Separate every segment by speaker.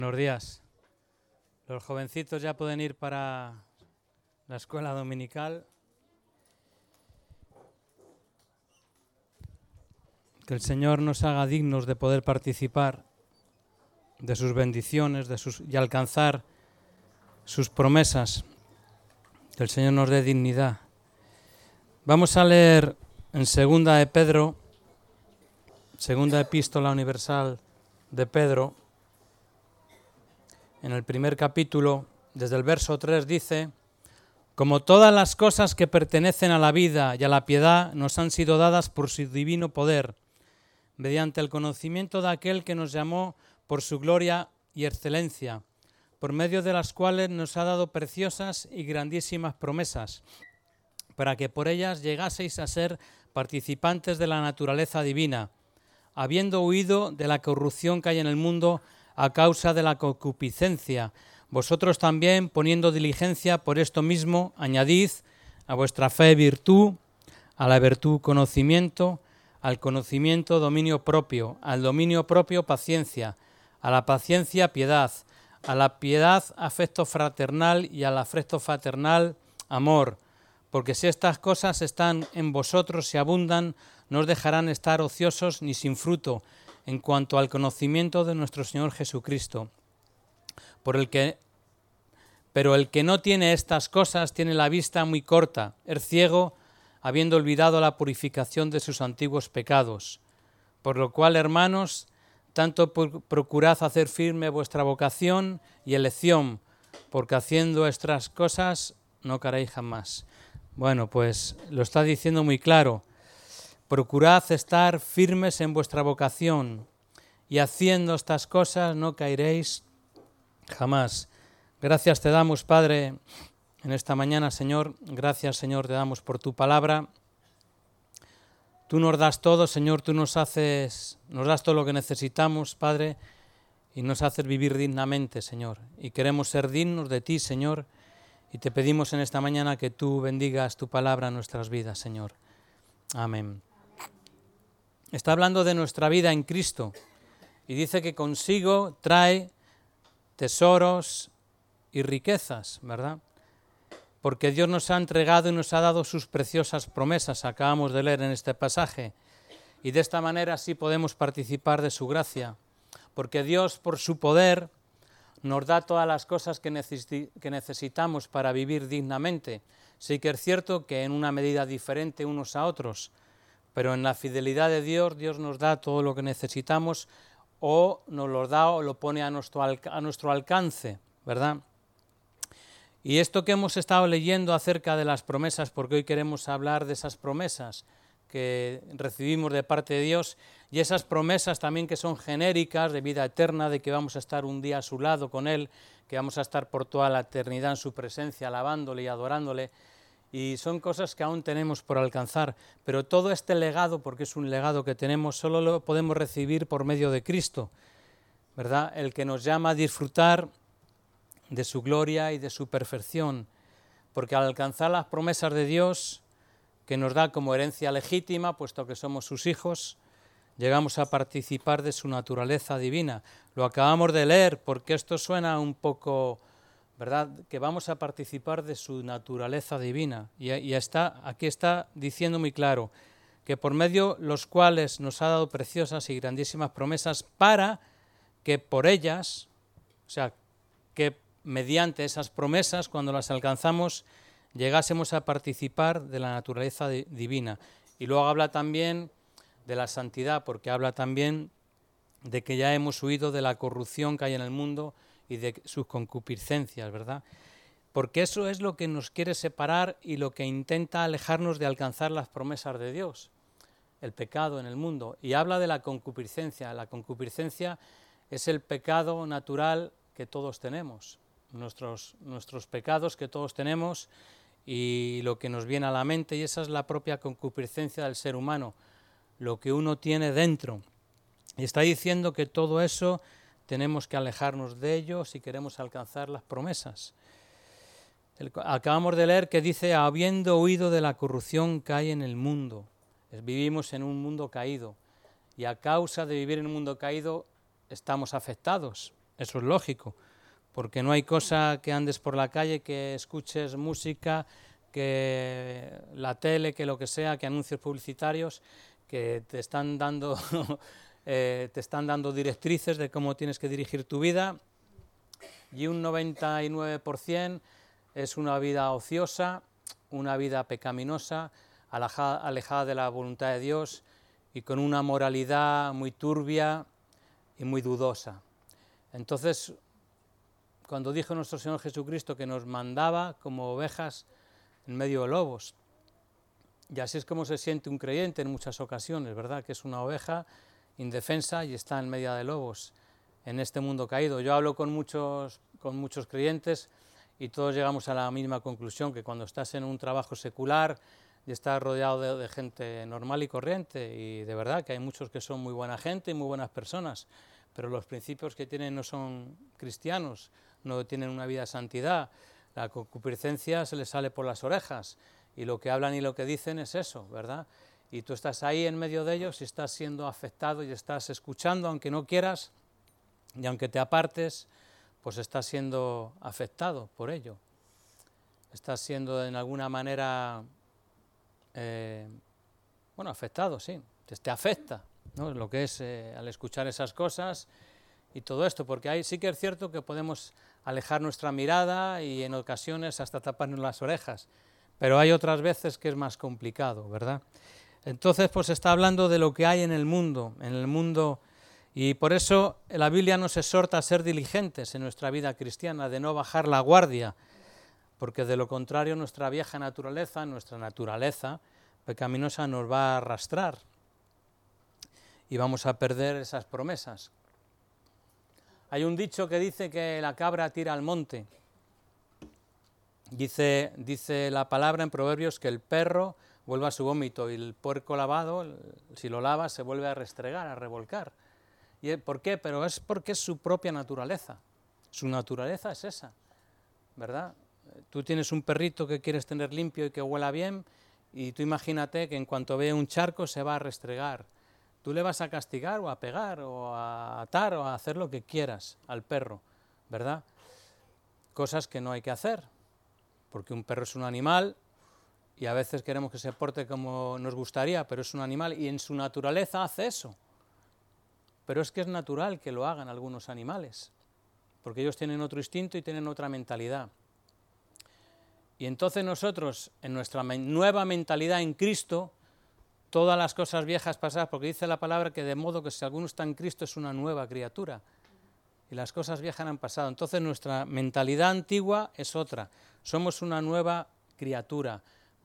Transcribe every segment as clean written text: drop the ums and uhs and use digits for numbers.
Speaker 1: Buenos días. Los jovencitos ya pueden ir para la escuela dominical. Que el Señor nos haga dignos de poder participar de sus bendiciones y alcanzar sus promesas. Que el Señor nos dé dignidad. Vamos a leer en Segunda de Pedro, Segunda Epístola Universal de Pedro. En el primer capítulo, desde el verso 3 dice: como todas las cosas que pertenecen a la vida y a la piedad nos han sido dadas por su divino poder, mediante el conocimiento de aquel que nos llamó por su gloria y excelencia, por medio de las cuales nos ha dado preciosas y grandísimas promesas, para que por ellas llegaseis a ser participantes de la naturaleza divina, habiendo huido de la corrupción que hay en el mundo a causa de la concupiscencia. Vosotros también, poniendo diligencia por esto mismo, añadid a vuestra fe virtud, a la virtud conocimiento, al conocimiento dominio propio, al dominio propio paciencia, a la paciencia piedad, a la piedad afecto fraternal y al afecto fraternal amor, porque si estas cosas están en vosotros y abundan, no os dejarán estar ociosos ni sin fruto en cuanto al conocimiento de nuestro Señor Jesucristo. Pero el que no tiene estas cosas tiene la vista muy corta, es ciego, habiendo olvidado la purificación de sus antiguos pecados. Por lo cual, hermanos, tanto procurad hacer firme vuestra vocación y elección, porque haciendo estas cosas no caeréis jamás. Bueno, pues lo está diciendo muy claro. Procurad estar firmes en vuestra vocación y haciendo estas cosas no caeréis jamás. Gracias te damos, Padre, en esta mañana, Señor. Gracias, Señor, te damos por tu palabra. Tú nos das todo, Señor, tú nos das todo lo que necesitamos, Padre, y nos haces vivir dignamente, Señor. Y queremos ser dignos de ti, Señor, y te pedimos en esta mañana que tú bendigas tu palabra en nuestras vidas, Señor. Amén. Está hablando de nuestra vida en Cristo y dice que consigo trae tesoros y riquezas, ¿verdad? Porque Dios nos ha entregado y nos ha dado sus preciosas promesas, acabamos de leer en este pasaje, y de esta manera sí podemos participar de su gracia, porque Dios por su poder nos da todas las cosas que necesitamos para vivir dignamente. Sí que es cierto que en una medida diferente unos a otros, pero en la fidelidad de Dios, Dios nos da todo lo que necesitamos o nos lo da o lo pone a nuestro alcance, ¿verdad? Y esto que hemos estado leyendo acerca de las promesas, porque hoy queremos hablar de esas promesas que recibimos de parte de Dios y esas promesas también que son genéricas de vida eterna, de que vamos a estar un día a su lado con Él, que vamos a estar por toda la eternidad en su presencia, alabándole y adorándole. Y son cosas que aún tenemos por alcanzar, pero todo este legado, porque es un legado que tenemos, solo lo podemos recibir por medio de Cristo, ¿verdad? El que nos llama a disfrutar de su gloria y de su perfección, porque al alcanzar las promesas de Dios, que nos da como herencia legítima, puesto que somos sus hijos, llegamos a participar de su naturaleza divina. Lo acabamos de leer, porque esto suena un poco, ¿verdad?, que vamos a participar de su naturaleza divina. Y aquí está diciendo muy claro que por medio los cuales nos ha dado preciosas y grandísimas promesas para que por ellas, o sea, que mediante esas promesas, cuando las alcanzamos, llegásemos a participar de la naturaleza divina. Y luego habla también de la santidad, porque habla también de que ya hemos huido de la corrupción que hay en el mundo y de sus concupiscencias, ¿verdad? Porque eso es lo que nos quiere separar y lo que intenta alejarnos de alcanzar las promesas de Dios, el pecado en el mundo. Y habla de la concupiscencia. La concupiscencia es el pecado natural que todos tenemos, nuestros pecados que todos tenemos y lo que nos viene a la mente, y esa es la propia concupiscencia del ser humano, lo que uno tiene dentro. Y está diciendo que todo eso tenemos que alejarnos de ello si queremos alcanzar las promesas. Acabamos de leer que dice, habiendo huido de la corrupción que hay en el mundo. Vivimos en un mundo caído y a causa de vivir en un mundo caído estamos afectados. eso es lógico, porque no hay cosa que andes por la calle, que escuches música, que la tele, que lo que sea, que anuncios publicitarios, que te están dando, te están dando directrices de cómo tienes que dirigir tu vida, y un 99% es una vida ociosa, una vida pecaminosa, alejada de la voluntad de Dios y con una moralidad muy turbia y muy dudosa. Entonces, cuando dijo nuestro Señor Jesucristo que nos mandaba como ovejas en medio de lobos, y así es como se siente un creyente en muchas ocasiones, ¿verdad? Que es una oveja indefensa y está en medio de lobos en este mundo caído. Yo hablo con muchos creyentes y todos llegamos a la misma conclusión, que cuando estás en un trabajo secular y estás rodeado de gente normal y corriente, y de verdad que hay muchos que son muy buena gente y muy buenas personas, pero los principios que tienen no son cristianos, no tienen una vida de santidad, la concupiscencia se les sale por las orejas, y lo que hablan y lo que dicen es eso, ¿verdad? Y tú estás ahí en medio de ellos y estás siendo afectado y estás escuchando, aunque no quieras, y aunque te apartes, pues estás siendo afectado por ello. Estás siendo en alguna manera, afectado, sí, te afecta, ¿no? Lo que es al escuchar esas cosas y todo esto, porque ahí sí que es cierto que podemos alejar nuestra mirada y en ocasiones hasta taparnos las orejas, pero hay otras veces que es más complicado, ¿verdad? Entonces, pues está hablando de lo que hay en el mundo, y por eso la Biblia nos exhorta a ser diligentes en nuestra vida cristiana, de no bajar la guardia, porque de lo contrario nuestra vieja naturaleza, nuestra naturaleza pecaminosa nos va a arrastrar y vamos a perder esas promesas. Hay un dicho que dice que la cabra tira al monte. Dice la palabra en Proverbios que el perro vuelve a su vómito y el puerco lavado, si lo lava, se vuelve a restregar, a revolcar. ¿Y por qué? Pero es porque es su propia naturaleza. Su naturaleza es esa, ¿verdad? Tú tienes un perrito que quieres tener limpio y que huela bien, y tú imagínate que en cuanto ve un charco se va a restregar. Tú le vas a castigar o a pegar o a atar o a hacer lo que quieras al perro, ¿verdad? Cosas que no hay que hacer, porque un perro es un animal y a veces queremos que se porte como nos gustaría, pero es un animal y en su naturaleza hace eso. Pero es que es natural que lo hagan algunos animales, porque ellos tienen otro instinto y tienen otra mentalidad. Y entonces nosotros, en nuestra nueva mentalidad en Cristo, todas las cosas viejas pasadas, porque dice la palabra que de modo que si alguno está en Cristo es una nueva criatura, y las cosas viejas han pasado. Entonces nuestra mentalidad antigua es otra, somos una nueva criatura,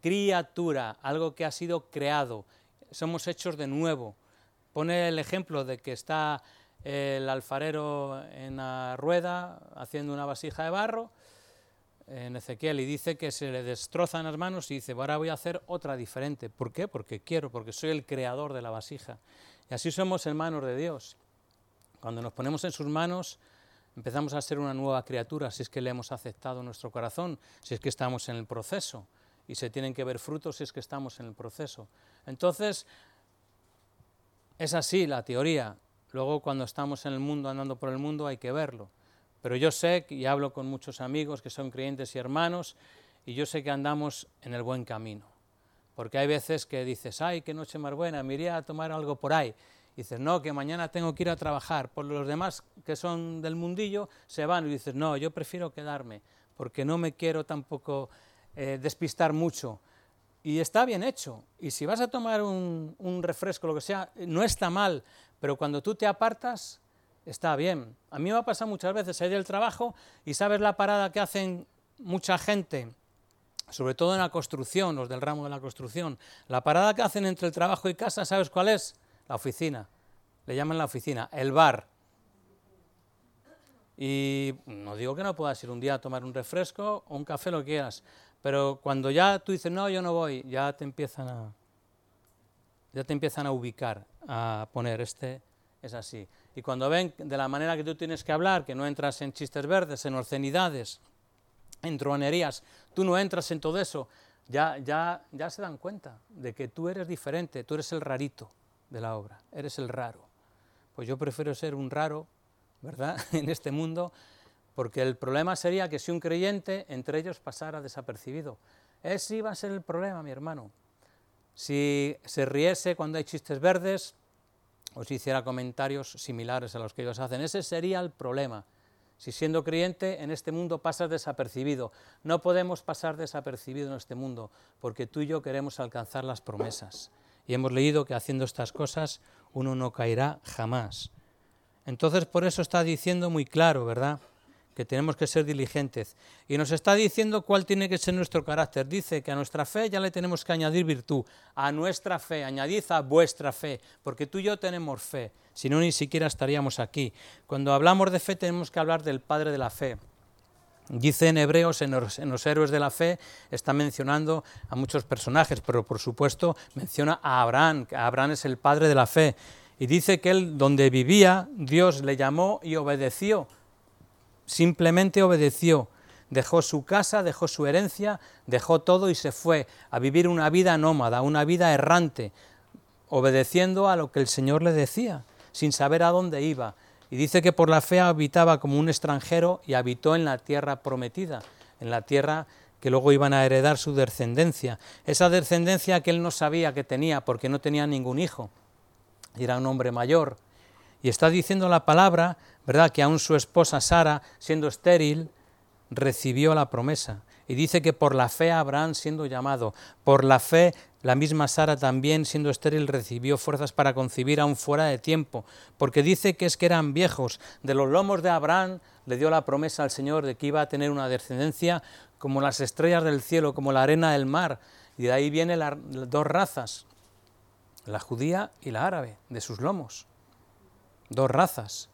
Speaker 1: algo que ha sido creado, somos hechos de nuevo. Pone el ejemplo de que está el alfarero en la rueda haciendo una vasija de barro en Ezequiel y dice que se le destrozan las manos y dice, ahora voy a hacer otra diferente. ¿Por qué? Porque quiero, porque soy el creador de la vasija. Y así somos en manos de Dios. Cuando nos ponemos en sus manos empezamos a ser una nueva criatura, si es que le hemos aceptado en nuestro corazón, si es que estamos en el proceso, y se tienen que ver frutos si es que estamos en el proceso. Entonces, es así la teoría. Luego, cuando estamos en el mundo, andando por el mundo, hay que verlo. Pero yo sé, y hablo con muchos amigos que son creyentes y hermanos, y yo sé que andamos en el buen camino. Porque hay veces que dices, ay, qué noche más buena, me iría a tomar algo por ahí. Y dices, no, que mañana tengo que ir a trabajar. Por los demás que son del mundillo se van y dices, no, yo prefiero quedarme, porque no me quiero tampoco despistar mucho. Y está bien hecho, y si vas a tomar un refresco, lo que sea, no está mal, pero cuando tú te apartas, está bien. A mí me ha pasado muchas veces ir del trabajo y sabes la parada que hacen mucha gente, sobre todo en la construcción, los del ramo de la construcción, la parada que hacen entre el trabajo y casa, ¿sabes cuál es? La oficina, le llaman la oficina, el bar. Y no digo que no puedas ir un día a tomar un refresco o un café, lo que quieras, pero cuando ya tú dices, no, yo no voy, ya te empiezan a ubicar, a poner, este es así. Y cuando ven de la manera que tú tienes que hablar, que no entras en chistes verdes, en obscenidades, en truanerías, tú no entras en todo eso, ya se dan cuenta de que tú eres diferente, tú eres el rarito de la obra, eres el raro. Pues yo prefiero ser un raro ¿verdad?, en este mundo, porque el problema sería que si un creyente entre ellos pasara desapercibido. Ese iba a ser el problema, mi hermano. Si se riese cuando hay chistes verdes, o si hiciera comentarios similares a los que ellos hacen, ese sería el problema. Si siendo creyente en este mundo pasas desapercibido. No podemos pasar desapercibido en este mundo, porque tú y yo queremos alcanzar las promesas. Y hemos leído que haciendo estas cosas uno no caerá jamás. Entonces por eso está diciendo muy claro, ¿verdad?, que tenemos que ser diligentes. Y nos está diciendo cuál tiene que ser nuestro carácter. Dice que a nuestra fe ya le tenemos que añadir virtud. A nuestra fe, añadid a vuestra fe, porque tú y yo tenemos fe, si no ni siquiera estaríamos aquí. Cuando hablamos de fe tenemos que hablar del Padre de la fe. Dice en Hebreos, en los héroes de la fe, está mencionando a muchos personajes, pero por supuesto menciona a Abraham, que Abraham es el padre de la fe. Y dice que él, donde vivía, Dios le llamó y obedeció. Simplemente obedeció, dejó su casa, dejó su herencia, dejó todo y se fue a vivir una vida nómada, una vida errante, obedeciendo a lo que el Señor le decía, sin saber a dónde iba. Y dice que por la fe habitaba como un extranjero y habitó en la tierra prometida, en la tierra que luego iban a heredar su descendencia. Esa descendencia que él no sabía que tenía porque no tenía ningún hijo, y era un hombre mayor. Y está diciendo la palabra, ¿verdad?, que aún su esposa Sara, siendo estéril, recibió la promesa. Y dice que por la fe Abraham siendo llamado, por la fe la misma Sara también siendo estéril recibió fuerzas para concebir aún fuera de tiempo, porque dice que es que eran viejos. De los lomos de Abraham le dio la promesa al Señor de que iba a tener una descendencia como las estrellas del cielo, como la arena del mar. Y de ahí vienen las dos razas, la judía y la árabe, de sus lomos. Dos razas,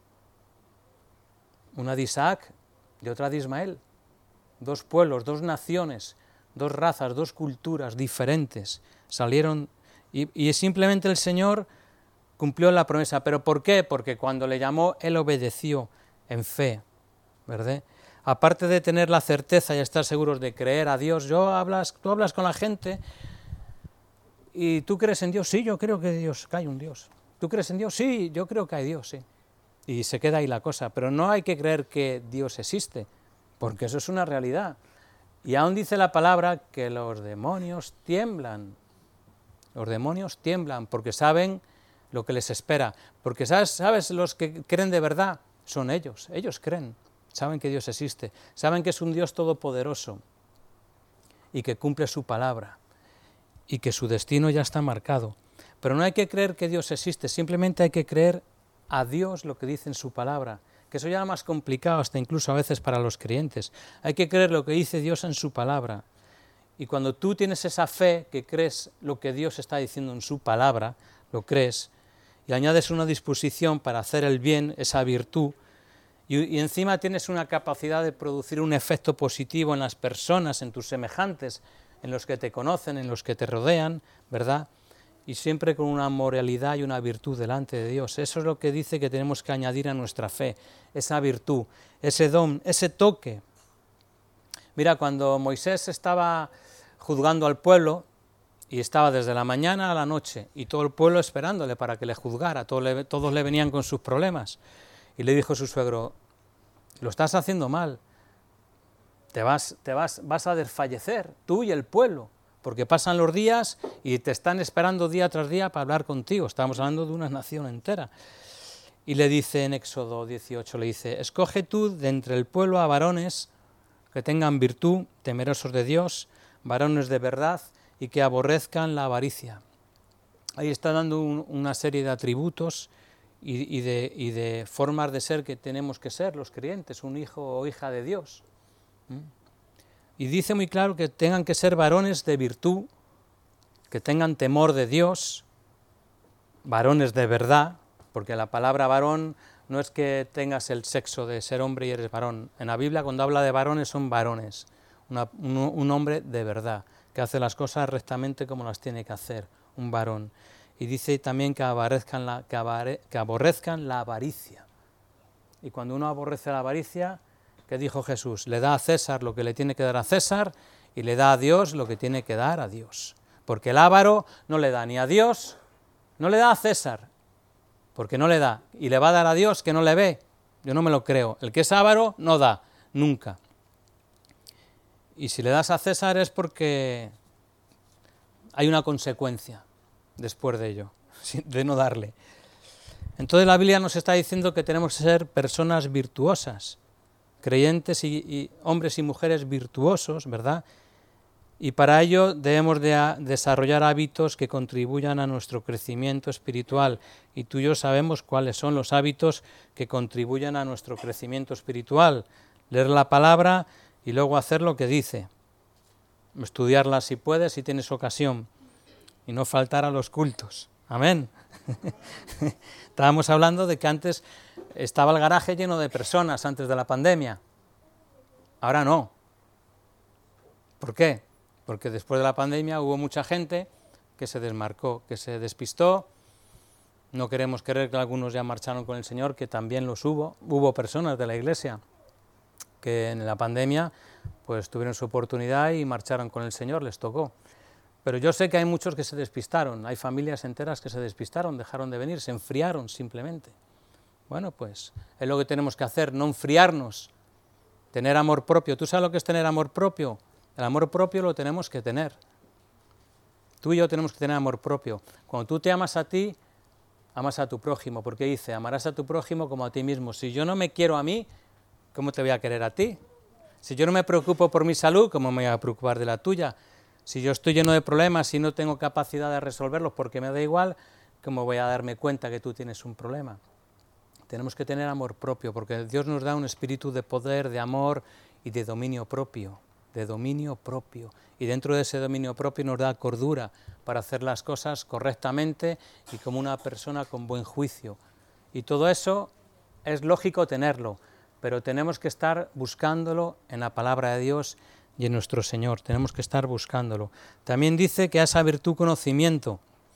Speaker 1: una de Isaac y otra de Ismael, dos pueblos, dos naciones, dos razas, dos culturas diferentes, salieron y simplemente el Señor cumplió la promesa. ¿Pero por qué? Porque cuando le llamó, él obedeció en fe, ¿verdad? Aparte de tener la certeza y estar seguros de creer a Dios, tú hablas con la gente y tú crees en Dios, sí, yo creo que hay un Dios. ¿Tú crees en Dios? Sí, yo creo que hay Dios, sí. Y se queda ahí la cosa, pero no hay que creer que Dios existe, porque eso es una realidad. Y aún dice la palabra que los demonios tiemblan. Los demonios tiemblan porque saben lo que les espera. Porque ¿sabes? Los que creen de verdad son ellos creen, saben que Dios existe, saben que es un Dios todopoderoso y que cumple su palabra y que su destino ya está marcado. Pero no hay que creer que Dios existe, simplemente hay que creer a Dios lo que dice en su palabra, que eso ya es más complicado hasta incluso a veces para los creyentes. Hay que creer lo que dice Dios en su palabra. Y cuando tú tienes esa fe, que crees lo que Dios está diciendo en su palabra, lo crees, y añades una disposición para hacer el bien, esa virtud, y encima tienes una capacidad de producir un efecto positivo en las personas, en tus semejantes, en los que te conocen, en los que te rodean, ¿verdad?, y siempre con una moralidad y una virtud delante de Dios. Eso es lo que dice que tenemos que añadir a nuestra fe, esa virtud, ese don, ese toque. Mira, cuando Moisés estaba juzgando al pueblo, y estaba desde la mañana a la noche, y todo el pueblo esperándole para que le juzgara, todos le venían con sus problemas, y le dijo su suegro, lo estás haciendo mal, vas a desfallecer, tú y el pueblo, porque pasan los días y te están esperando día tras día para hablar contigo. Estamos hablando de una nación entera. Y le dice en Éxodo 18, le dice, escoge tú de entre el pueblo a varones que tengan virtud, temerosos de Dios, varones de verdad y que aborrezcan la avaricia. Ahí está dando una serie de atributos y de formas de ser que tenemos que ser los creyentes, un hijo o hija de Dios. Y dice muy claro que tengan que ser varones de virtud, que tengan temor de Dios, varones de verdad, porque la palabra varón no es que tengas el sexo de ser hombre y eres varón. En la Biblia cuando habla de varones son varones, un hombre de verdad, que hace las cosas rectamente como las tiene que hacer, un varón. Y dice también que aborrezcan la avaricia. Y cuando uno aborrece la avaricia, ¿qué dijo Jesús? Le da a César lo que le tiene que dar a César y le da a Dios lo que tiene que dar a Dios. Porque el avaro no le da ni a Dios, no le da a César, porque no le da, y le va a dar a Dios que no le ve, Yo no me lo creo. El que es avaro no da, nunca. Y si le das a César es porque hay una consecuencia después de ello, de no darle. Entonces la Biblia nos está diciendo que tenemos que ser personas virtuosas, creyentes y hombres y mujeres virtuosos, ¿verdad? Y para ello debemos de desarrollar hábitos que contribuyan a nuestro crecimiento espiritual. Y tú y yo sabemos cuáles son los hábitos que contribuyen a nuestro crecimiento espiritual. Leer la palabra y luego hacer lo que dice. Estudiarla si puedes, si tienes ocasión. Y no faltar a los cultos. Amén. Estábamos hablando de que antes estaba el garaje lleno de personas antes de la pandemia. Ahora no. ¿Por qué? Porque después de la pandemia hubo mucha gente que se desmarcó, que se despistó. No queremos creer que algunos ya marcharon con el Señor, que también los hubo. Hubo personas de la Iglesia que en la pandemia pues tuvieron su oportunidad y marcharon con el Señor, les tocó. Pero yo sé que hay muchos que se despistaron, hay familias enteras que se despistaron, dejaron de venir, se enfriaron simplemente. Bueno, pues es lo que tenemos que hacer, no enfriarnos, tener amor propio. ¿Tú sabes lo que es tener amor propio? El amor propio lo tenemos que tener. Tú y yo tenemos que tener amor propio. Cuando tú te amas a ti, amas a tu prójimo, porque dice, amarás a tu prójimo como a ti mismo. Si yo no me quiero a mí, ¿cómo te voy a querer a ti? Si yo no me preocupo por mi salud, ¿cómo me voy a preocupar de la tuya? Si yo estoy lleno de problemas y no tengo capacidad de resolverlos porque me da igual, ¿cómo voy a darme cuenta que tú tienes un problema? Tenemos que tener amor propio, porque Dios nos da un espíritu de poder, de amor y de dominio propio. Y dentro de ese dominio propio nos da cordura para hacer las cosas correctamente y como una persona con buen juicio. Y todo eso es lógico tenerlo, pero tenemos que estar buscándolo en la palabra de Dios y en nuestro Señor, tenemos que estar buscándolo. También dice que a esa virtud conocimiento,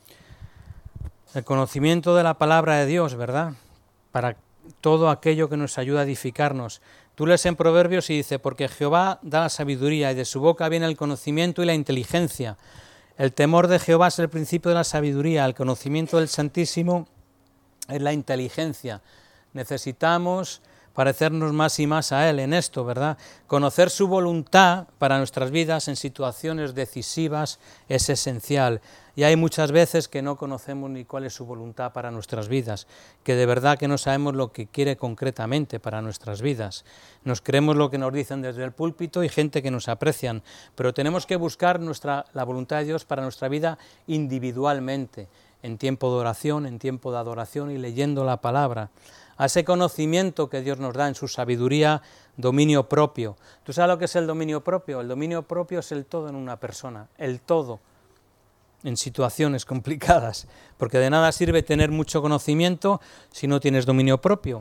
Speaker 1: el conocimiento de la palabra de Dios, ¿verdad? Para todo aquello que nos ayuda a edificarnos. Tú lees en Proverbios y dice, porque Jehová da la sabiduría y de su boca viene el conocimiento y la inteligencia. El temor de Jehová es el principio de la sabiduría, el conocimiento del Santísimo es la inteligencia. Necesitamos parecernos más y más a Él en esto, ¿verdad? Conocer su voluntad para nuestras vidas en situaciones decisivas es esencial. Y hay muchas veces que no conocemos ni cuál es su voluntad para nuestras vidas, que de verdad que no sabemos lo que quiere concretamente para nuestras vidas. Nos creemos lo que nos dicen desde el púlpito y gente que nos aprecian, pero tenemos que buscar la voluntad de Dios para nuestra vida individualmente, en tiempo de oración, en tiempo de adoración y leyendo la palabra. A ese conocimiento que Dios nos da en su sabiduría, dominio propio. ¿Tú sabes lo que es el dominio propio? El dominio propio es el todo en una persona, el todo en situaciones complicadas, porque de nada sirve tener mucho conocimiento si no tienes dominio propio.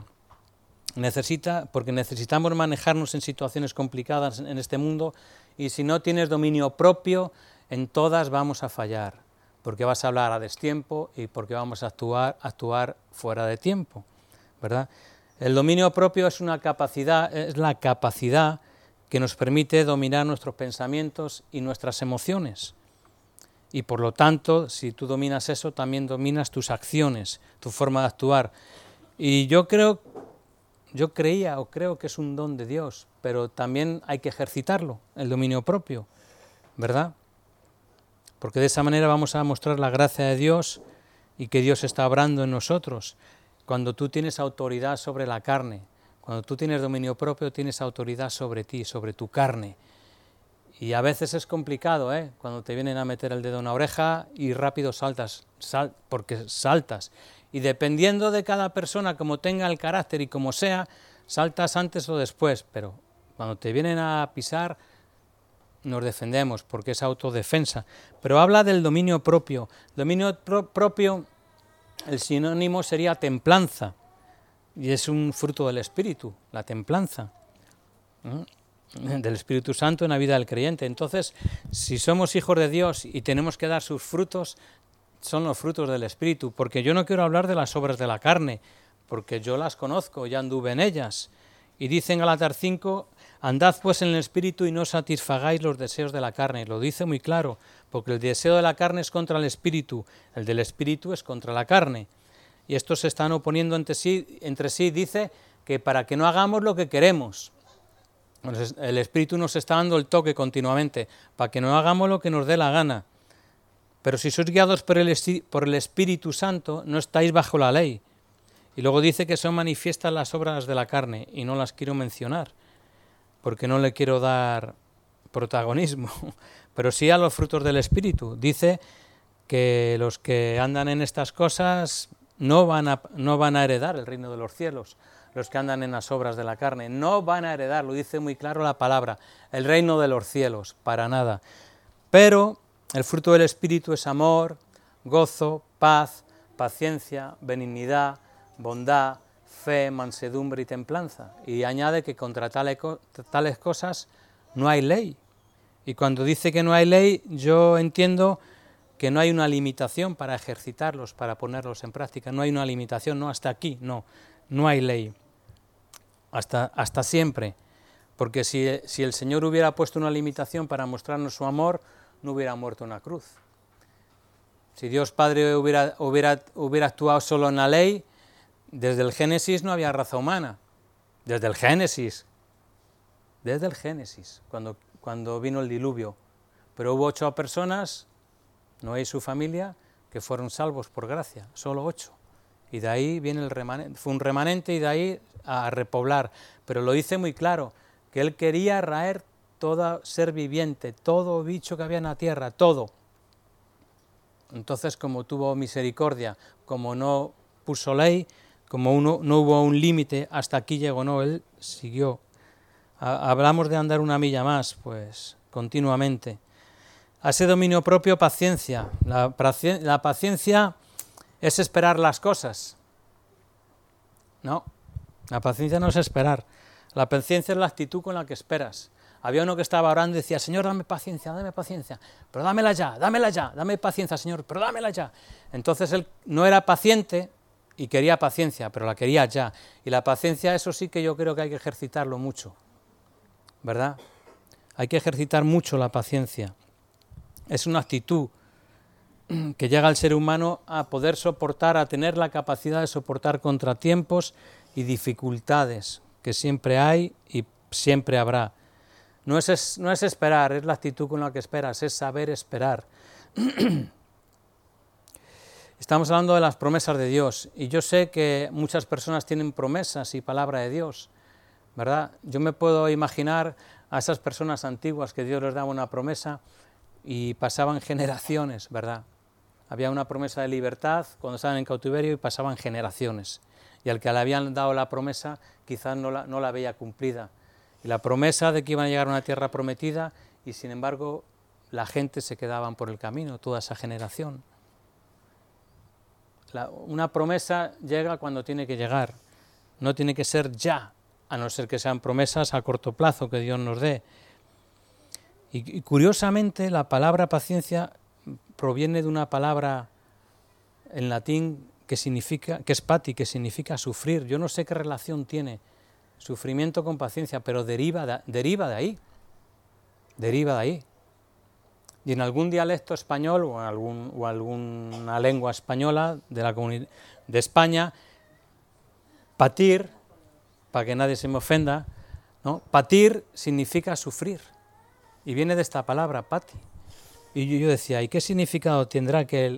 Speaker 1: Porque necesitamos manejarnos en situaciones complicadas en este mundo y si no tienes dominio propio, en todas vamos a fallar, porque vas a hablar a destiempo y porque vamos a actuar fuera de tiempo. ¿Verdad? El dominio propio es la capacidad que nos permite dominar nuestros pensamientos y nuestras emociones. Y por lo tanto, si tú dominas eso, también dominas tus acciones, tu forma de actuar. Y yo creo que es un don de Dios, pero también hay que ejercitarlo, el dominio propio, ¿verdad? Porque de esa manera vamos a mostrar la gracia de Dios y que Dios está obrando en nosotros. Cuando tú tienes autoridad sobre la carne, cuando tú tienes dominio propio, tienes autoridad sobre ti, sobre tu carne. Y a veces es complicado, cuando te vienen a meter el dedo en una oreja y rápido porque saltas. Y dependiendo de cada persona, como tenga el carácter y como sea, saltas antes o después. Pero cuando te vienen a pisar, nos defendemos, porque es autodefensa. Pero habla del dominio propio. Dominio propio... El sinónimo sería templanza, y es un fruto del Espíritu, la templanza, del Espíritu Santo en la vida del creyente. Entonces, si somos hijos de Dios y tenemos que dar sus frutos, son los frutos del Espíritu, porque yo no quiero hablar de las obras de la carne, porque yo las conozco, ya anduve en ellas. Y dice en Gálatas 5, andad pues en el Espíritu y no satisfagáis los deseos de la carne. Lo dice muy claro, porque el deseo de la carne es contra el Espíritu, el del Espíritu es contra la carne. Y estos se están oponiendo entre sí, dice, que para que no hagamos lo que queremos. El Espíritu nos está dando el toque continuamente, para que no hagamos lo que nos dé la gana. Pero si sois guiados por el Espíritu Santo, no estáis bajo la ley. Y luego dice que son manifiestas las obras de la carne, y no las quiero mencionar, porque no le quiero dar protagonismo, pero sí a los frutos del Espíritu. Dice que los que andan en estas cosas no van a heredar el reino de los cielos. Los que andan en las obras de la carne no van a heredar, lo dice muy claro la palabra, el reino de los cielos, para nada. Pero el fruto del Espíritu es amor, gozo, paz, paciencia, benignidad, bondad, fe, mansedumbre y templanza. Y añade que contra tales cosas no hay ley. Y cuando dice que no hay ley, yo entiendo que no hay una limitación para ejercitarlos, para ponerlos en práctica. No hay una limitación, no, hasta aquí, no hay ley. Hasta siempre. Porque si el Señor hubiera puesto una limitación para mostrarnos su amor, no hubiera muerto en la cruz. Si Dios Padre hubiera actuado solo en la ley, desde el Génesis no había raza humana. Desde el Génesis, cuando vino el diluvio. Pero hubo 8 personas, Noé y su familia, que fueron salvos por gracia, solo 8. Y de ahí viene el remanente, fue un remanente y de ahí a repoblar. Pero lo dice muy claro, que él quería raer todo ser viviente, todo bicho que había en la tierra, todo. Entonces, como tuvo misericordia, como no puso ley, como no hubo un límite, hasta aquí llegó, no, él siguió. Hablamos de andar una milla más, pues continuamente. A ese dominio propio, paciencia. La paciencia es esperar las cosas. No, la paciencia no es esperar. La paciencia es la actitud con la que esperas. Había uno que estaba orando y decía, Señor, dame paciencia, pero dámela ya, dame paciencia, Señor, pero dámela ya. Entonces él no era paciente y quería paciencia, pero la quería ya. Y la paciencia, eso sí que yo creo que hay que ejercitarlo mucho, ¿verdad? Hay que ejercitar mucho la paciencia. Es una actitud que llega al ser humano a poder soportar, a tener la capacidad de soportar contratiempos y dificultades que siempre hay y siempre habrá. No es esperar, es la actitud con la que esperas, es saber esperar. Estamos hablando de las promesas de Dios y yo sé que muchas personas tienen promesas y palabra de Dios, ¿verdad? Yo me puedo imaginar a esas personas antiguas que Dios les daba una promesa y pasaban generaciones, ¿verdad? Había una promesa de libertad cuando estaban en cautiverio y pasaban generaciones. Y al que le habían dado la promesa quizás no la veía cumplida. Y la promesa de que iban a llegar a una tierra prometida y sin embargo la gente se quedaban por el camino, toda esa generación. Una promesa llega cuando tiene que llegar, no tiene que ser ya, a no ser que sean promesas a corto plazo que Dios nos dé. Y curiosamente la palabra paciencia proviene de una palabra en latín que es pati, que significa sufrir. Yo no sé qué relación tiene sufrimiento con paciencia, pero deriva de ahí. Y en algún dialecto español o alguna lengua española de España, patir, para que nadie se me ofenda, ¿no? Patir significa sufrir. Y viene de esta palabra, pati. Y yo decía, ¿y qué significado tendrá que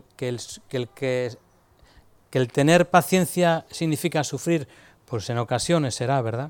Speaker 1: el tener paciencia significa sufrir? Pues en ocasiones será, ¿verdad?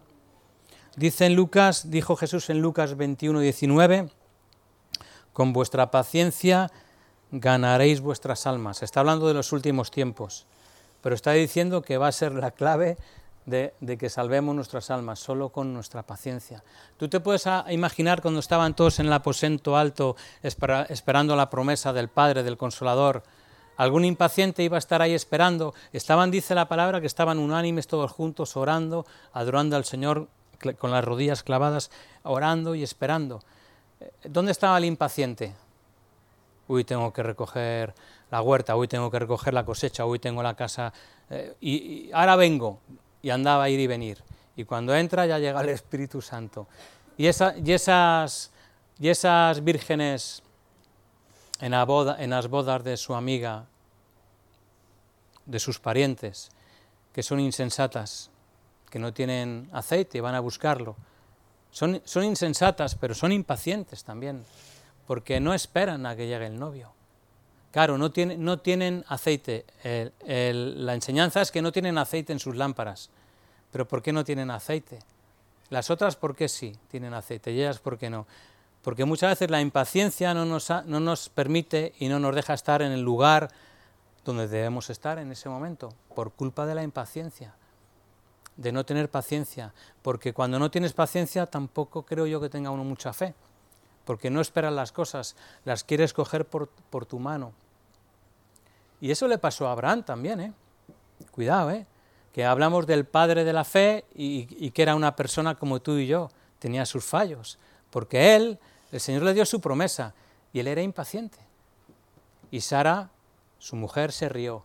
Speaker 1: Dijo Jesús en Lucas 21:19, con vuestra paciencia ganaréis vuestras almas. Está hablando de los últimos tiempos, pero está diciendo que va a ser la clave de que salvemos nuestras almas, solo con nuestra paciencia. Tú te puedes imaginar cuando estaban todos en el aposento alto esperando la promesa del Padre, del Consolador. Algún impaciente iba a estar ahí esperando. Estaban, dice la palabra, que estaban unánimes todos juntos, orando, adorando al Señor con las rodillas clavadas, orando y esperando. ¿Dónde estaba el impaciente? Uy, tengo que recoger la huerta, hoy tengo que recoger la cosecha, hoy tengo la casa, y ahora vengo. Y andaba a ir y venir. Y cuando entra ya llega el Espíritu Santo. Y esas vírgenes en las bodas de su amiga, de sus parientes, que son insensatas, que no tienen aceite y van a buscarlo. Son insensatas, pero son impacientes también, porque no esperan a que llegue el novio. Claro, no tienen aceite. La enseñanza es que no tienen aceite en sus lámparas. ¿Pero por qué no tienen aceite? Las otras, ¿por qué sí tienen aceite? Y ellas, ¿por qué no? Porque muchas veces la impaciencia no nos permite y no nos deja estar en el lugar donde debemos estar en ese momento, por culpa de la impaciencia, de no tener paciencia. Porque cuando no tienes paciencia tampoco creo yo que tenga uno mucha fe, porque no esperas las cosas, las quieres coger por tu mano. Y eso le pasó a Abraham también, Cuidado, que hablamos del padre de la fe y que era una persona como tú y yo, tenía sus fallos, porque el Señor le dio su promesa y él era impaciente. Y Sara, su mujer, se rió.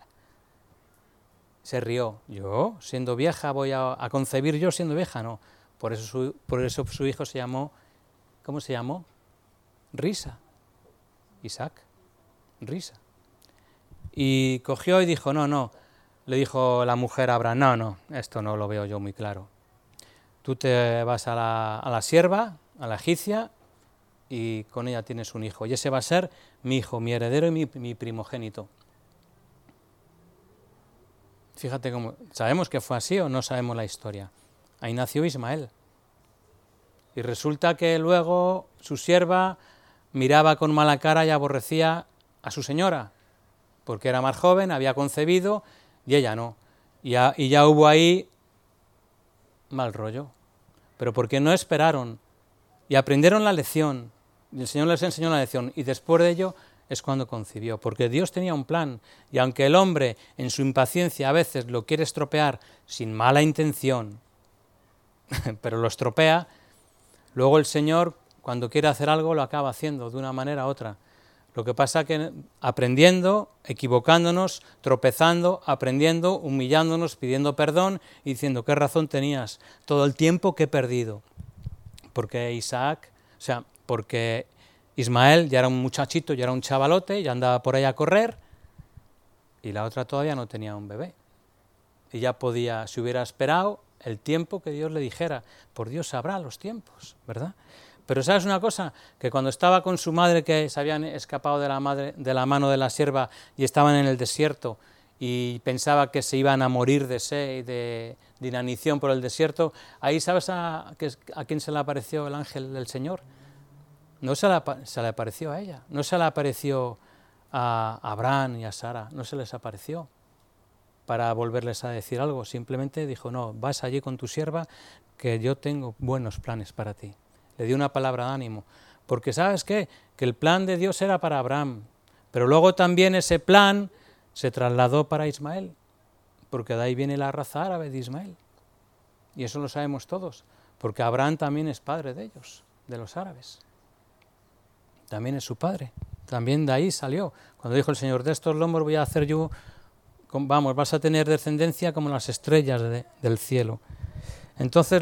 Speaker 1: Se rió. Yo, siendo vieja, voy a concebir yo siendo vieja, no. Por eso su hijo se llamó, ¿cómo se llamó? Risa. Isaac. Risa. Y cogió y dijo, no. Le dijo la mujer a Abraham, no, esto no lo veo yo muy claro. Tú te vas a la sierva, a la egipcia, y con ella tienes un hijo. Y ese va a ser mi hijo, mi heredero y mi primogénito. Fíjate cómo, ¿sabemos que fue así o no sabemos la historia? Ahí nació Ismael. Y resulta que luego su sierva miraba con mala cara y aborrecía a su señora, porque era más joven, había concebido, y ella no. Y ya hubo ahí mal rollo. Pero porque no esperaron y aprendieron la lección, y el Señor les enseñó la lección, y después de ello es cuando concibió, porque Dios tenía un plan, y aunque el hombre en su impaciencia a veces lo quiere estropear sin mala intención, pero lo estropea, luego el Señor cuando quiere hacer algo lo acaba haciendo de una manera u otra. Lo que pasa es que aprendiendo, equivocándonos, tropezando, aprendiendo, humillándonos, pidiendo perdón y diciendo qué razón tenías, todo el tiempo que he perdido. Porque porque Ismael ya era un muchachito, ya era un chavalote, ya andaba por ahí a correr, y la otra todavía no tenía un bebé. Y ya podía, si hubiera esperado el tiempo que Dios le dijera, por Dios sabrá los tiempos, ¿verdad? Pero ¿sabes una cosa? Que cuando estaba con su madre, que se habían escapado de la mano de la sierva y estaban en el desierto y pensaba que se iban a morir de sed y de inanición por el desierto, ahí ¿sabes a quién se le apareció el ángel del Señor? No se le apareció a ella, no se le apareció a Abraham y a Sara, no se les apareció para volverles a decir algo, simplemente dijo, no, vas allí con tu sierva, que yo tengo buenos planes para ti. Le dio una palabra de ánimo, porque ¿sabes qué? Que el plan de Dios era para Abraham, pero luego también ese plan se trasladó para Ismael, porque de ahí viene la raza árabe de Ismael, y eso lo sabemos todos, porque Abraham también es padre de ellos, de los árabes, también es su padre, también de ahí salió, cuando dijo el Señor, de estos lomos voy a hacer yo, vas a tener descendencia como las estrellas del cielo. Entonces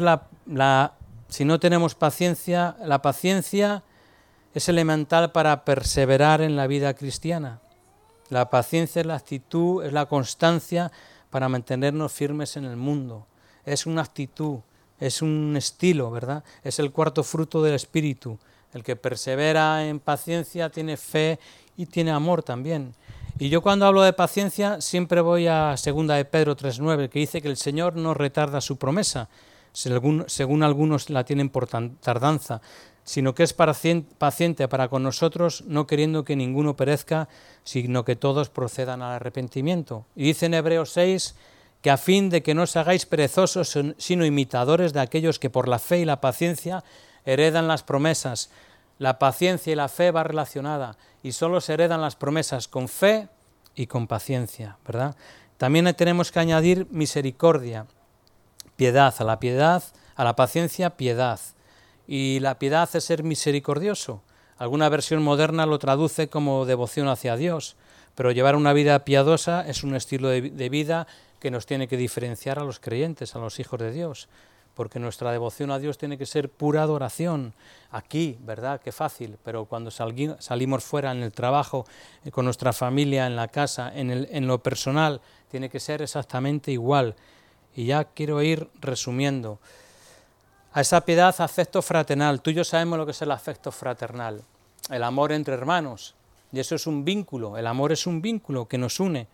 Speaker 1: si no tenemos paciencia, la paciencia es elemental para perseverar en la vida cristiana. La paciencia es la actitud, es la constancia para mantenernos firmes en el mundo. Es una actitud, es un estilo, ¿verdad? Es el cuarto fruto del Espíritu. El que persevera en paciencia tiene fe y tiene amor también. Y yo cuando hablo de paciencia siempre voy a 2 de Pedro 3:9, que dice que el Señor no retarda su promesa, según algunos la tienen por tardanza, sino que es paciente para con nosotros, no queriendo que ninguno perezca, sino que todos procedan al arrepentimiento. Y dice en Hebreos 6, que a fin de que no os hagáis perezosos, sino imitadores de aquellos que por la fe y la paciencia heredan las promesas. La paciencia y la fe va relacionada, y solo se heredan las promesas con fe y con paciencia, ¿verdad? También tenemos que añadir misericordia, piedad, a la paciencia, piedad. Y la piedad es ser misericordioso. Alguna versión moderna lo traduce como devoción hacia Dios, pero llevar una vida piadosa es un estilo de vida que nos tiene que diferenciar a los creyentes, a los hijos de Dios, porque nuestra devoción a Dios tiene que ser pura adoración. Aquí, ¿verdad? Qué fácil, pero cuando salimos fuera en el trabajo, con nuestra familia, en la casa, en lo personal, tiene que ser exactamente igual. Y ya quiero ir resumiendo. A esa piedad, afecto fraternal. Tú y yo sabemos lo que es el afecto fraternal, el amor entre hermanos. Y eso es un vínculo, el amor es un vínculo que nos une.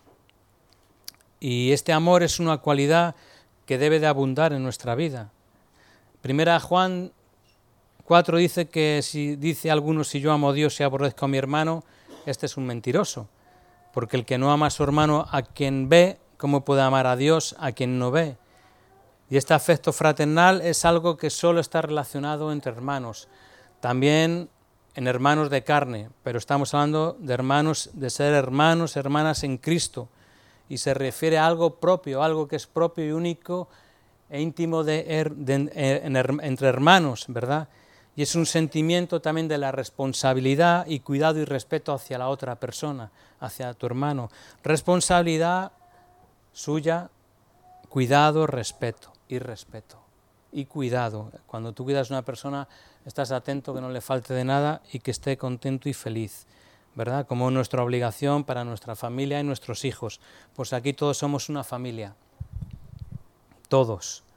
Speaker 1: Y este amor es una cualidad que debe de abundar en nuestra vida. Primera Juan 4 dice que si dice alguno, si yo amo a Dios y aborrezco a mi hermano, este es un mentiroso. Porque el que no ama a su hermano a quien ve, ¿cómo puede amar a Dios a quien no ve? Y este afecto fraternal es algo que solo está relacionado entre hermanos. También en hermanos de carne, pero estamos hablando de hermanos, de ser hermanos, hermanas en Cristo. Y se refiere a algo propio, algo que es propio y único e íntimo entre hermanos, ¿verdad? Y es un sentimiento también de la responsabilidad y cuidado y respeto hacia la otra persona, hacia tu hermano. Responsabilidad suya, cuidado, respeto y respeto. Y cuidado. Cuando tú cuidas a una persona, estás atento que no le falte de nada y que esté contento y feliz, ¿verdad? Como nuestra obligación para nuestra familia y nuestros hijos. Pues aquí todos somos una familia. Todos.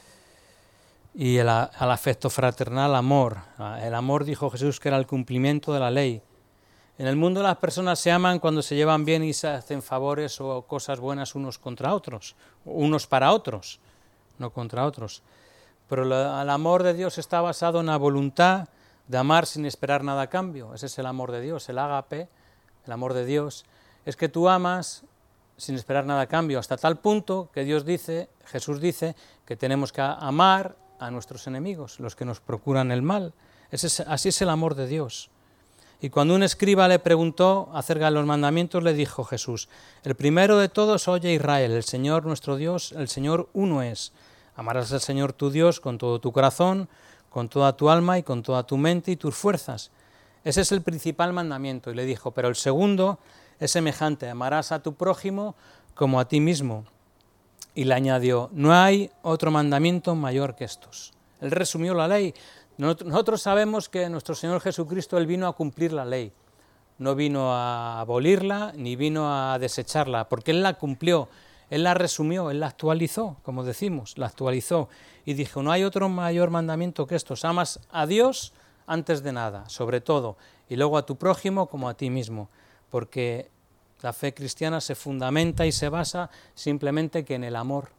Speaker 1: Y al afecto fraternal, amor. El amor, dijo Jesús, que era el cumplimiento de la ley. En el mundo las personas se aman cuando se llevan bien y se hacen favores o cosas buenas unos contra otros, unos para otros, no contra otros. Pero el amor de Dios está basado en la voluntad de amar sin esperar nada a cambio. Ese es el amor de Dios, el ágape, el amor de Dios. Es que tú amas sin esperar nada a cambio, hasta tal punto que Dios dice, Jesús dice, que tenemos que amar a nuestros enemigos, los que nos procuran el mal. Así es el amor de Dios. Y cuando un escriba le preguntó acerca de los mandamientos, le dijo Jesús, el primero de todos, oye Israel, el Señor nuestro Dios, el Señor uno es. Amarás al Señor tu Dios con todo tu corazón, con toda tu alma y con toda tu mente y tus fuerzas. Ese es el principal mandamiento. Y le dijo, pero el segundo es semejante, amarás a tu prójimo como a ti mismo. Y le añadió, no hay otro mandamiento mayor que estos. Él resumió la ley. Nosotros sabemos que nuestro Señor Jesucristo, Él vino a cumplir la ley. No vino a abolirla, ni vino a desecharla, porque Él la cumplió, Él la resumió, Él la actualizó, como decimos, la actualizó. Y dijo, no hay otro mayor mandamiento que estos. Amas a Dios antes de nada, sobre todo, y luego a tu prójimo como a ti mismo, porque la fe cristiana se fundamenta y se basa simplemente que en el amor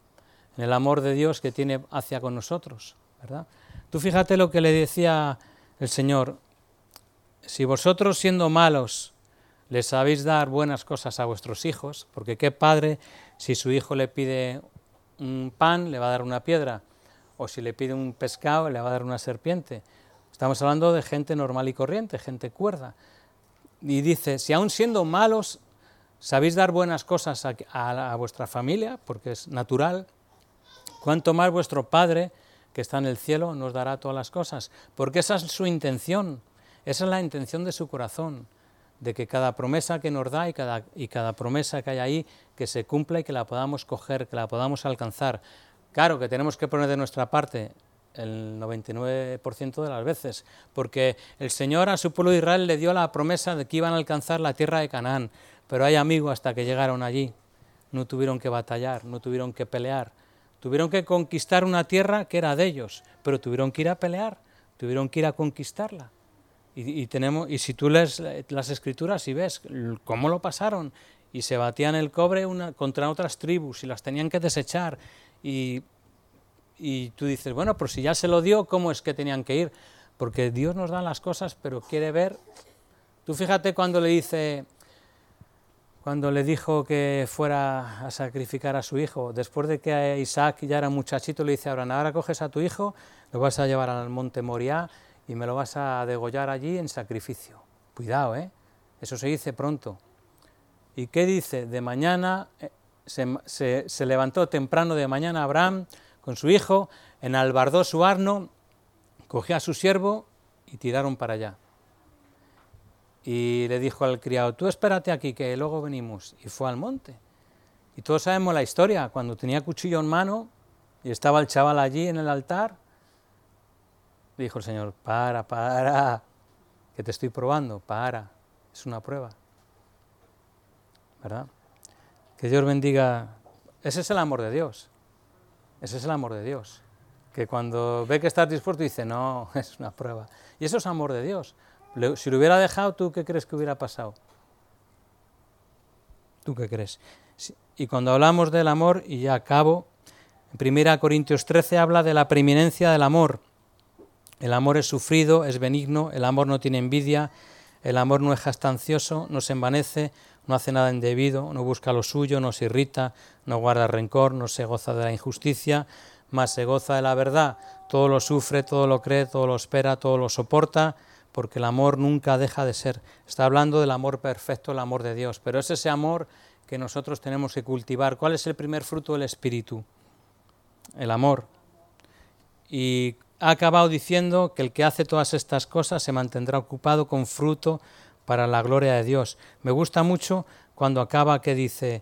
Speaker 1: de Dios que tiene hacia con nosotros, ¿verdad? Tú fíjate lo que le decía el Señor, si vosotros siendo malos les sabéis dar buenas cosas a vuestros hijos, porque qué padre si su hijo le pide un pan le va a dar una piedra, o si le pide un pescado le va a dar una serpiente. Estamos hablando de gente normal y corriente, gente cuerda. Y dice, si aún siendo malos sabéis dar buenas cosas a vuestra familia, porque es natural, cuanto más vuestro Padre, que está en el cielo, nos dará todas las cosas, porque esa es su intención, esa es la intención de su corazón, de que cada promesa que nos da y cada promesa que hay ahí, que se cumpla y que la podamos coger, que la podamos alcanzar. Claro que tenemos que poner de nuestra parte el 99% de las veces, porque el Señor a su pueblo de Israel le dio la promesa de que iban a alcanzar la tierra de Canaán, pero hay amigos hasta que llegaron allí, no tuvieron que batallar, no tuvieron que pelear, tuvieron que conquistar una tierra que era de ellos, pero tuvieron que ir a pelear, tuvieron que ir a conquistarla. Y si tú lees las Escrituras y ves cómo lo pasaron, y se batían el cobre contra otras tribus y las tenían que desechar, y tú dices, bueno, pero si ya se lo dio, ¿cómo es que tenían que ir? Porque Dios nos da las cosas, pero quiere ver. Tú fíjate cuando le dijo que fuera a sacrificar a su hijo, después de que Isaac ya era muchachito, le dice a Abraham, ahora coges a tu hijo, lo vas a llevar al monte Moriah y me lo vas a degollar allí en sacrificio. Cuidado, eso se dice pronto. ¿Y qué dice? De mañana, se levantó temprano de mañana Abraham con su hijo, enalbardó su asno, cogió a su siervo y tiraron para allá. Y le dijo al criado, tú espérate aquí que luego venimos. Y fue al monte. Y todos sabemos la historia, cuando tenía cuchillo en mano y estaba el chaval allí en el altar, le dijo el Señor, para, que te estoy probando, para, es una prueba. ¿Verdad? Que Dios bendiga, ese es el amor de Dios. Ese es el amor de Dios, que cuando ve que estás dispuesto dice, no, es una prueba. Y eso es amor de Dios. Si lo hubiera dejado, ¿tú qué crees que hubiera pasado? ¿Tú qué crees? Y cuando hablamos del amor, y ya acabo, en 1 Corintios 13 habla de la preeminencia del amor. El amor es sufrido, es benigno, el amor no tiene envidia, el amor no es jactancioso, no se envanece, no hace nada indebido, no busca lo suyo, no se irrita, no guarda rencor, no se goza de la injusticia, mas se goza de la verdad. Todo lo sufre, todo lo cree, todo lo espera, todo lo soporta, porque el amor nunca deja de ser. Está hablando del amor perfecto, el amor de Dios, pero es ese amor que nosotros tenemos que cultivar. ¿Cuál es el primer fruto del Espíritu? El amor. Y ha acabado diciendo que el que hace todas estas cosas se mantendrá ocupado con fruto para la gloria de Dios. Me gusta mucho cuando acaba que dice,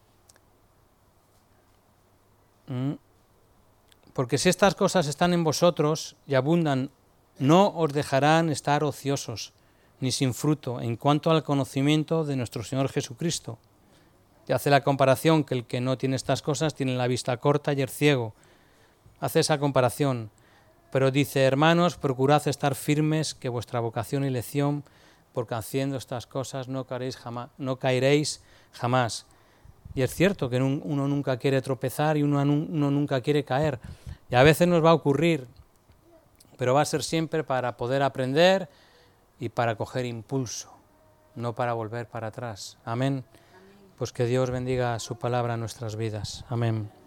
Speaker 1: porque si estas cosas están en vosotros y abundan, no os dejarán estar ociosos ni sin fruto en cuanto al conocimiento de nuestro Señor Jesucristo. Y hace la comparación que el que no tiene estas cosas tiene la vista corta y el ciego. Hace esa comparación. Pero dice, hermanos, procurad estar firmes, que vuestra vocación y elección, porque haciendo estas cosas no caeréis jamás. Y es cierto que uno nunca quiere tropezar y uno nunca quiere caer. Y a veces nos va a ocurrir, pero va a ser siempre para poder aprender y para coger impulso, no para volver para atrás. Amén. Pues que Dios bendiga su palabra en nuestras vidas. Amén.